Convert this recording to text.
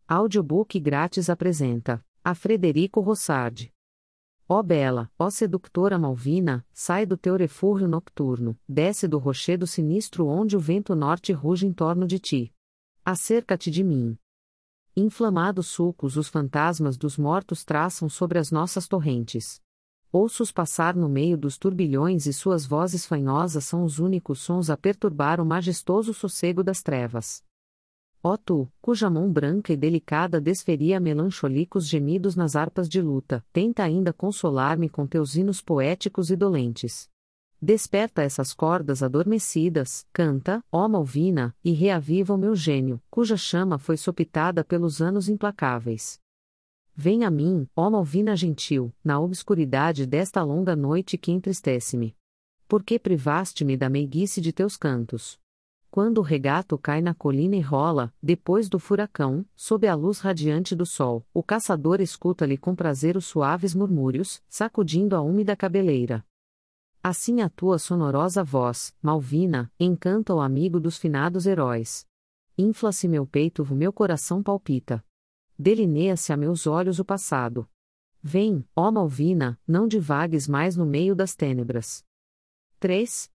Audiobook grátis apresenta a Frederico Rossardi. Ó bela, ó seductora Malvina, sai do teu refúgio nocturno, desce do rochedo sinistro onde o vento norte ruge em torno de ti. Acerca-te de mim. Inflamados sulcos os fantasmas dos mortos traçam sobre as nossas torrentes. Ouço-os passar no meio dos turbilhões e suas vozes fanhosas são os únicos sons a perturbar o majestoso sossego das trevas. Ó tu, cuja mão branca e delicada desferia melancólicos gemidos nas harpas de luta, tenta ainda consolar-me com teus hinos poéticos e dolentes. Desperta essas cordas adormecidas, canta, ó Malvina, e reaviva o meu gênio, cuja chama foi sopitada pelos anos implacáveis. Vem a mim, ó Malvina gentil, na obscuridade desta longa noite que entristece-me. Por que privaste-me da meiguice de teus cantos? Quando o regato cai na colina e rola, depois do furacão, sob a luz radiante do sol, o caçador escuta-lhe com prazer os suaves murmúrios, sacudindo a úmida cabeleira. Assim a tua sonorosa voz, Malvina, encanta o amigo dos finados heróis. Infla-se meu peito, meu coração palpita. Delineia-se a meus olhos o passado. Vem, ó Malvina, não divagues mais no meio das tênebras. 3.